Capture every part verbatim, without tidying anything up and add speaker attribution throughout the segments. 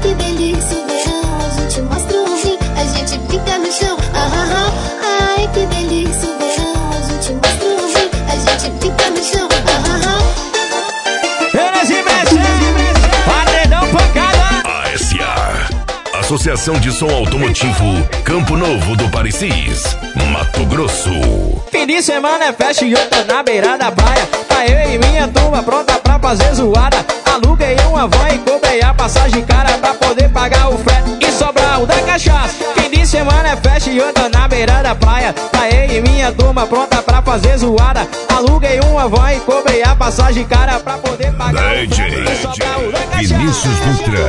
Speaker 1: que delícia o verão. A gente mostra o rim, a gente fica no chão. Ah, ah, ah. Ai, que delícia o verão. A gente mostra o rim, a gente fica no chão. Ah, ah, ah.
Speaker 2: Enes e Messi, paredão pancada.
Speaker 3: A S A, Associação de Som Automotivo Campo Novo do Parecis, Mato Grosso.
Speaker 2: Fim de semana é festa e eu tô na beira da praia. Tá eu e minha turma pronta pra fazer zoada. Aluguei uma van e cobrei a passagem cara pra poder pagar o frete e sobrar o da cachaça. Fim de semana é festa e eu tô na beira da praia. Tá eu e minha turma pronta pra fazer zoada. Aluguei uma van e cobrei a passagem cara pra poder pagar o frete e sobrar o da cachaça.
Speaker 3: Vinícius Dutra.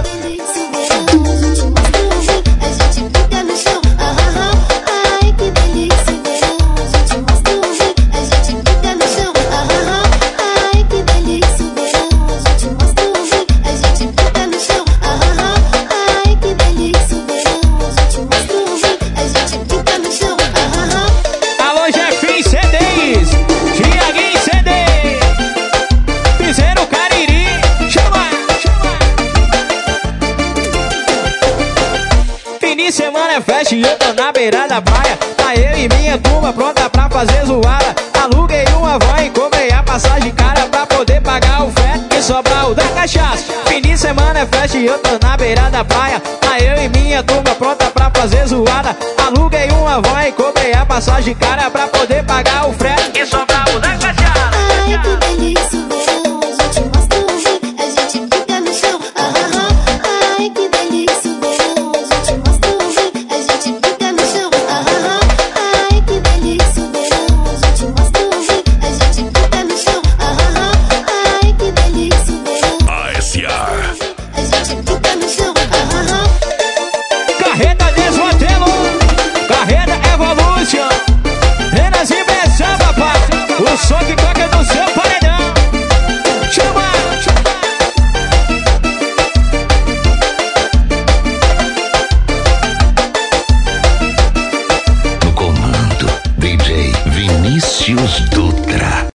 Speaker 1: A gente fica no chão. Ah, ah, ah. Ai, que delícia o verão. A gente mostra o rim, a gente fica no chão. Ah, ah, ah. Ai, que delícia o verão. A gente mostra o rim, a gente fica no chão. Ah, ah, ah. Ai, que delícia o verão. A gente mostra o rim, a gente fica no chão. Ah, ah, ah.
Speaker 2: Alô, Jefinho C Ds, Tiaguinho C D, Piseiro Cariri, chama, chama. Fim de semana é festa e eu tô na beira da praia. Tá eu e minha turma pronta pra fazer zoada. Aluguei uma van e cobrei a passagem cara pra poder pagar o frete e sobrar o da cachaça. Fim de semana é festa e eu tô na beira da praia. Tá eu e minha turma pronta pra fazer zoada. Aluguei uma van e cobrei a passagem cara pra poder pagar o frete e sobrar o da cachaça.
Speaker 1: Ai, que delícia o verão. A gente mostra o rim, a gente fica no chão. Ah, ah, ah. Ai, que delícia o verão. A gente mostra o rim, a gente fica no chão. Ah, ah, ah. Ai, que delícia o verão. A gente mostra o rim, a gente fica no chão. Ah, ah, ah. Ai, que delícia o verão.
Speaker 3: A S A,
Speaker 1: A gente fica no chão. Ah, ah, ah.
Speaker 2: Carreta Desmantelo, Carreta Evolution, Renas e Bessão, papai. O som que